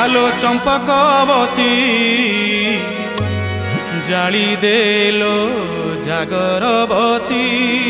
आलो चंपकवती जाली देलो जागरवती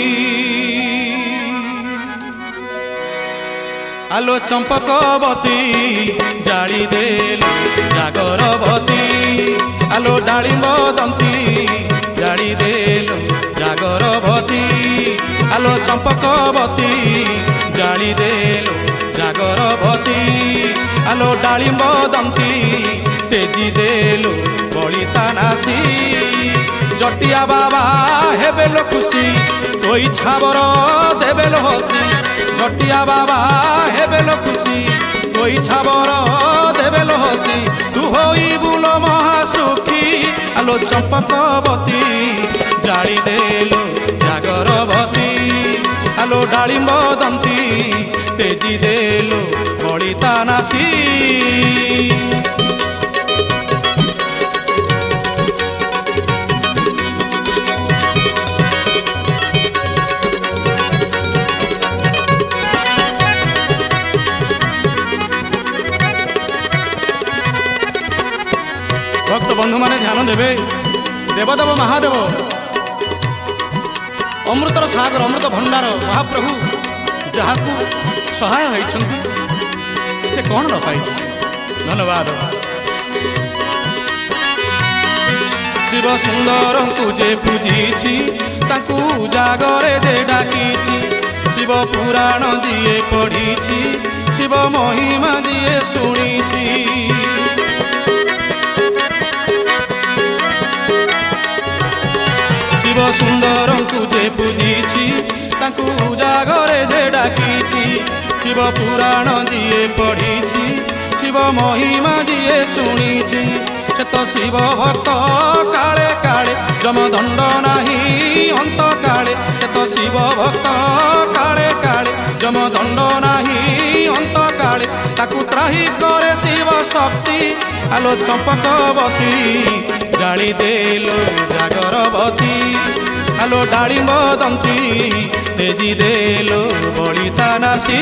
आलो चंपकवती जाली देलो जागरवती आलो डालिंब दंती जाली देलो जागरवती आलो चंपकवती जाली देलो जागरवती आलो डालिंब दंती तेजी देलो बलिता नासी जटिया बाबा हेबेलो खुशी तोई छाबर देबेलो हसी जटिया बाबा हेबेलो खुशी तोई छाबर देबेलो हसी तू होई बुलो महासुखी आलो चंपकवती जाली देलो जागरवती आलो डालिंब दंती तेजी देलो बलिता नासी भक्त बंधु माने ध्यान देवे देवदेव महादेव अमृतर सागर अमृत भंडार महाप्रभु जहाँ सहाय होइछंती से कौन न पाई। धन्यवाद। शिव सुंदर को जे पूजी ताकू जागरे जे डाकी शिव पुराण दिए पढ़ी शिव महिमा दिए शुणी शिव सुंदर को जे पूजी ताकू जागरे जे डाकी शिव पुराण दिए पढ़ी शिव महिमा दिए शुणी से तो शिव भक्त काले काले जमदंड नाही अंत काले से तो शिव भक्त काले काले जमदंड नाही अंत काले ताकू त्राही करे शिव शक्ति आलो चंपकवती जाली देलो जागरवती आलो डालिंब दंती तेजी देलो बलिता नासी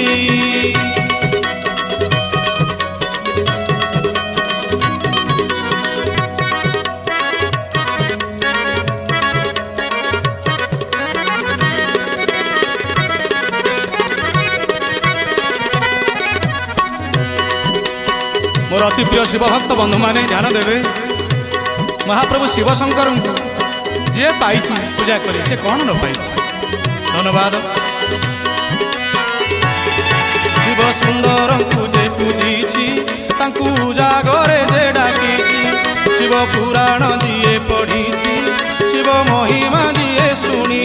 मोर अति प्रिय शिव भक्त बंधु माने ध्यान देवे महाप्रभु शिव शंकर जे पाई पूजा करे से कौन न पाई। धन्यवाद। शिव सुंदर को जे पूजी ताकू जागरे जे डाकी शिव पुराण दिए पढ़ी शिव महिमा दिए शुणी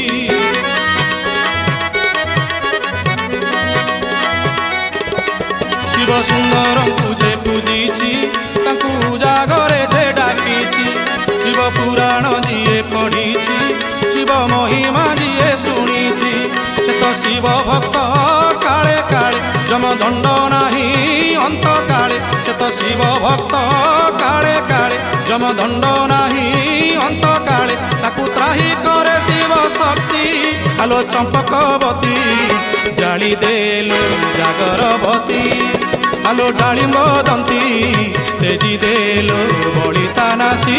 शिव सुंदर को जे पूजी ताकू जागरे जे डाकी शिव पुराण दिए पढ़ी शिव महिमा दिए शुणी से तो शिव भक्त काले काले जमदंड नाही अंत काले से तो शिव भक्त काले काले जमदंड नाही अंत काले ताकू त्राही करे शिव शक्ति आलो चंपकवती जाली देलो जागरवती आलो डालिंब दंती तेजी देलो बलिता नासी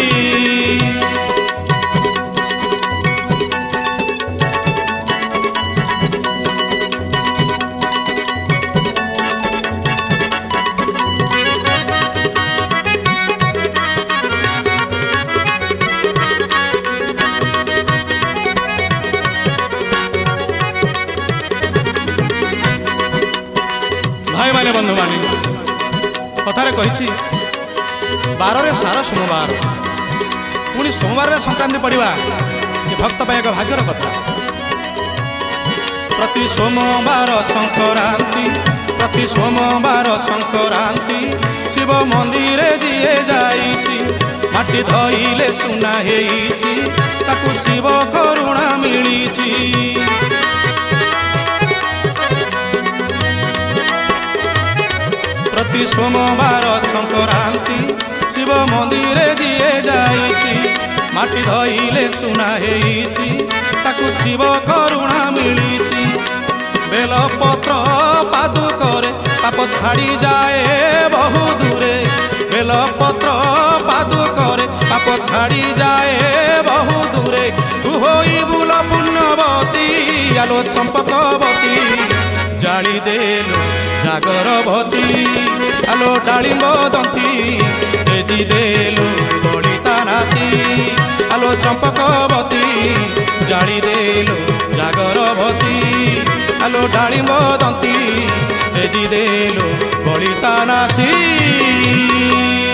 भाई माने बंधु माने कथारे कही बारे सार सोमवार पुणी सोमवार संक्रांति पड़ा ये भक्त एक भाग्यर कथा प्रति सोमवार संक्रांति शिव मंदिर दिए जाइछि माटी धइले सुना हेइछि ताकू शिव करुणा मिलिछि प्रति सोमवार संक्रांति शिव मंदिर दिए जाइछि माटी धइले सुना हेइछि ताकू शिव करुणा मिलिछि बेलपत्र पादुकरे पाप छाड़ी जाए बहु दूरे बेलपत्र पादुकरे पाप छाड़ी जाए बहु दूरे तू होई बुल पुण्यवती आलो चंपकवती जाली देलु जागरवती आलो डालिंब दंती तेजी देलु बलिता नासी आलो चंपकवती जाली देलु जागरवती आलो डालिंब दंती तेजी देलु बलिता नासी।